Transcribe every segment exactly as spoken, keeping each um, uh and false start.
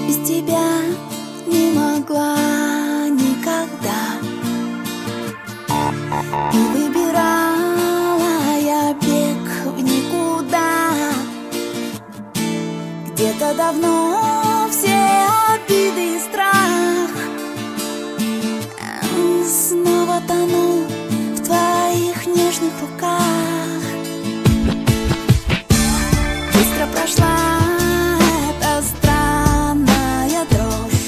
без тебя не могла никогда. И выбирала я бег в никуда. Где-то давно все обиды и страх снова тону в твоих нежных руках. Быстро прошла эта странная дрожь,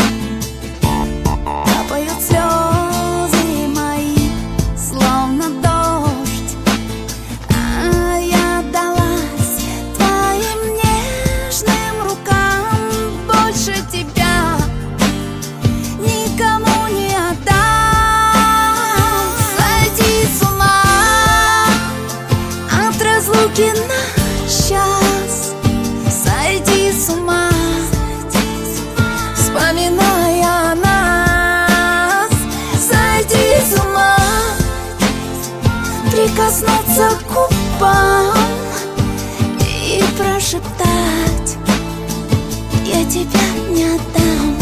капают слезы мои, словно дождь. А я отдалась твоим нежным рукам, больше тебя никому не отдам. Сойти с ума от разлуки на час, сойти с ума, вспоминая нас. Сойти с ума, прикоснуться к губам и прошептать: я тебя не отдам.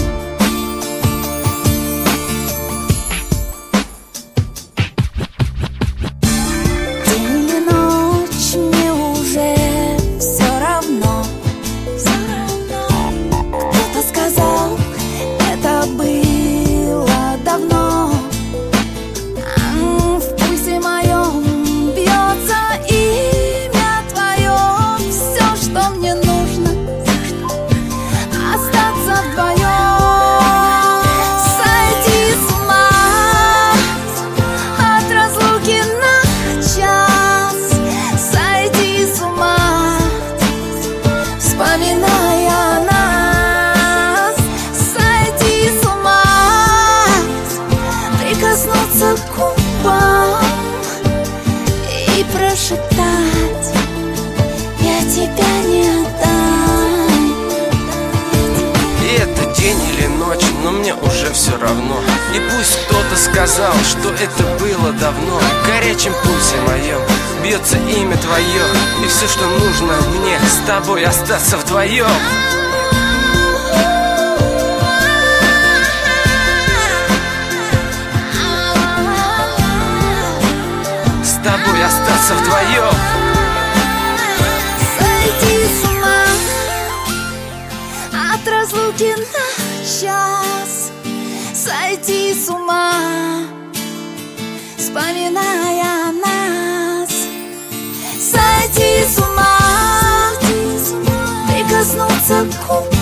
День или ночь, мне уже все равно. Кто-то сказал, это было давно. В пульсе моем бьется имя твое. Все, что мне нужно, остаться вдвоем. Сойти с ума от разлуки на час, сойти с ума, вспоминая нас. Сойти с ума, прикоснуться к губам и прошептать: я тебя не отдам. И это день или ночь, но мне уже все равно. И пусть кто-то сказал, что это было давно, в горячем пульсе моем бьется имя твое. И все, что нужно мне, с тобой остаться вдвоем. С тобой остаться вдвоем. Сойти с ума от разлуки на час, сойти с ума, вспоминая нас. Сойти с ума, прикоснуться к губам